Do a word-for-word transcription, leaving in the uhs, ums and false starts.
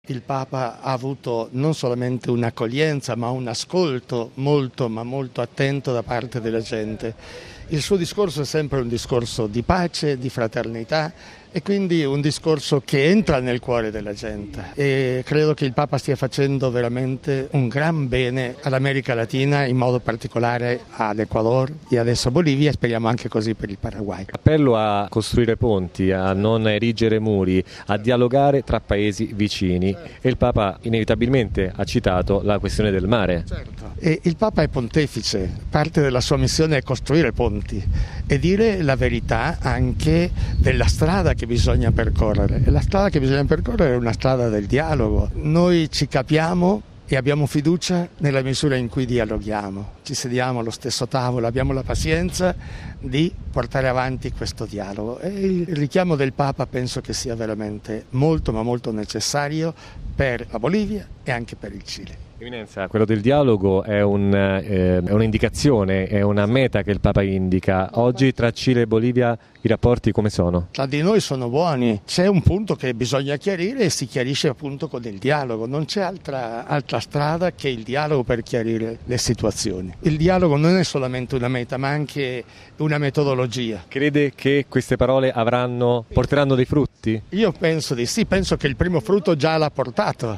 il Papa ha avuto non solamente un'accoglienza ma un ascolto molto ma molto attento da parte della gente. Il suo discorso è sempre un discorso di pace, di fraternità e quindi un discorso che entra nel cuore della gente, e credo che il Papa stia facendo veramente un gran bene all'America Latina, in modo particolare all'Ecuador e adesso Bolivia, e speriamo anche così per il Paraguay. Appello a costruire ponti, a non erigere muri, a dialogare tra paesi vicini, e il Papa inevitabilmente ha citato la questione del mare. Certo. E il Papa è pontefice, parte della sua missione è costruire ponti e dire la verità anche della strada che bisogna percorrere. E la strada che bisogna percorrere è una strada del dialogo. Noi ci capiamo e abbiamo fiducia nella misura in cui dialoghiamo, ci sediamo allo stesso tavolo, abbiamo la pazienza di portare avanti questo dialogo, e il richiamo del Papa penso che sia veramente molto ma molto necessario per la Bolivia e anche per il Cile. Eminenza, quello del dialogo è, un, eh, è un'indicazione, è una meta che il Papa indica. Oggi tra Cile e Bolivia i rapporti come sono? Tra di noi sono buoni, c'è un punto che bisogna chiarire e si chiarisce appunto con il dialogo, non c'è altra, altra strada che il dialogo per chiarire le situazioni. Il dialogo non è solamente una meta ma anche una metodologia. Crede che queste parole avranno, porteranno dei frutti? Io penso di sì, penso che il primo frutto già l'ha portato.